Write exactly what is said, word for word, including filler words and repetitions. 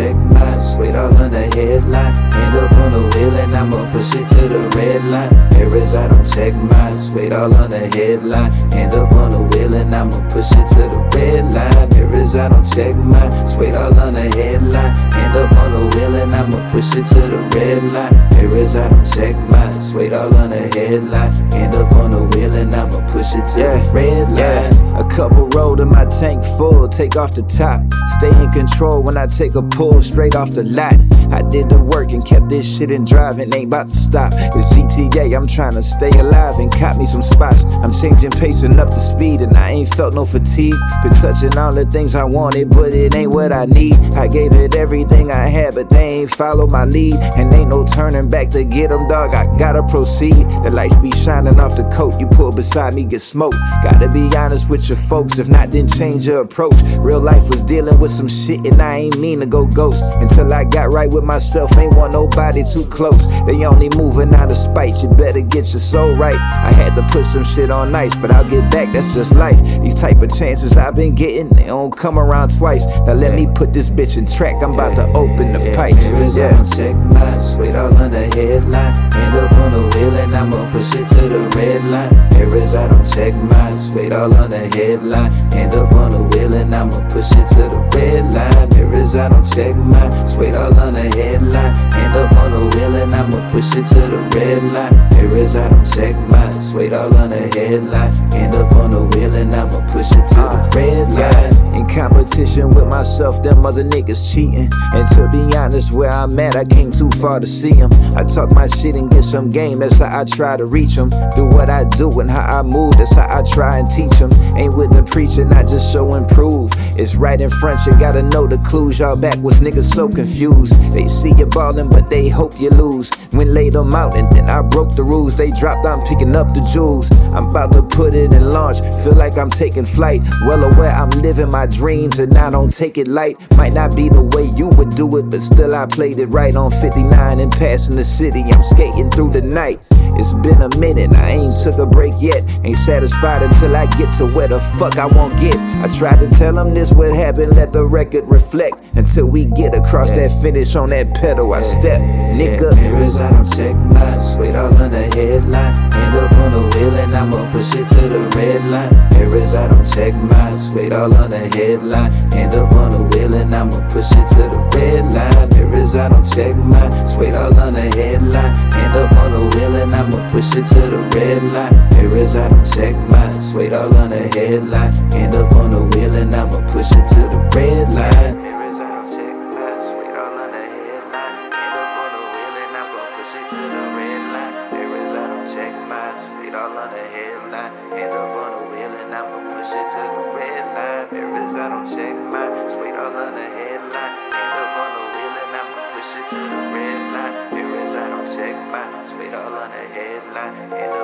check mine, straight all on the headline. End up on the wheel and I'ma push it to the red line. Mirrors, I don't check mine, straight all on the headline. End up on the wheel and I'ma push it to the red line. Mirrors, I don't check mine, straight all on the headline. End up on the wheel and I'ma push it to the red line. Mirrors, I don't check mine, straight all on the headline. End up on the wheel and I'ma push it to yeah, the red line. Yeah. A couple roll to my tank full, take off the top. Stay in control when I take a pull straight off the lot. I did the work and kept this shit in driving, ain't about to stop. It's G T A, I'm trying to stay alive and caught me some spots. I'm changing, pacing up the speed and I ain't felt no fatigue. Been touching all the things I wanted, but it ain't what I need. I gave it everything I had, but they ain't follow my lead. And ain't no turning back to get them, dog, I gotta proceed. The lights be shining off the coat, you pull beside me, get smoked. Gotta be honest with your folks, if not then change your approach. Real life was dealing with some shit and I ain't mean to go ghost. Until I got right with myself, ain't want nobody too close. They only moving out of spite, you better get your soul right. I had to put some shit on ice, but I'll get back, that's just life. These type of chances I've been getting, they don't come around twice. Now let me put this bitch in track, I'm about to open the pipes. Mirrors, I don't check mine, straight all on the headline. End up on the wheel and I'ma push it to the red line. Mirrors, I don't check mine, straight all on the headline. End up on the wheel and I'ma push it to the red line. Mirrors, I don't check mine, straight all on the headline. End up on the wheel and I'ma push it to the red line. Mirrors, I don't check mine, straight all on the headline. End up on the wheel and I'ma push it to the red line. In competition with myself, them other niggas cheating. And to be honest, where I'm at, I came too far to see them. I talk my shit and get some game, that's how I try to reach them. Do what I do and how I move, that's how I try and teach them. Ain't with the preaching, I just show and prove. It's right in front, you gotta know the clues. Y'all backwards niggas so confused. They see you ballin', but they hope you lose. When laid them out and then I broke the rules. They dropped, I'm picking up the jewels. I'm about to put it in launch, feel like I'm taking flight. Well aware I'm living my dreams and I don't take it light. Might not be the way you would do it, but still I played it right. On fifty-nine and passing the city, I'm skating through the night. It's been a minute, I ain't took a break yet. Ain't satisfied until I get to where the fuck I won't get. I tried to tell them this would happen, let the record reflect. Until we get across yeah. that finish on that pedal, I step, nigga. Mirrors, I don't check mine, straight all on the headline. End up on the wheel and I'ma push it to the red line. Mirrors, I don't check mine, straight all on the headline. End up on the wheel and I'ma push it to the red line. Mirrors, I don't check mine, straight all on the headline. End up on the wheel and I'ma push it to the red line. Mirrors, I don't check mine, straight all on the headline. End up on the wheel and I'ma push it to the red line. Mirrors, I don't check mine, straight all on the headline. End up on the wheel and I'ma push it to the red line. Mirrors, I don't check mine, straight all on the headline. End up on the wheel and I'ma push it to the red line. Mirrors, I don't check mine, straight all on the headline. End up on the wheel and I'ma push it to the red line. Mirrors, I don't check mine, straight all on the headline. End up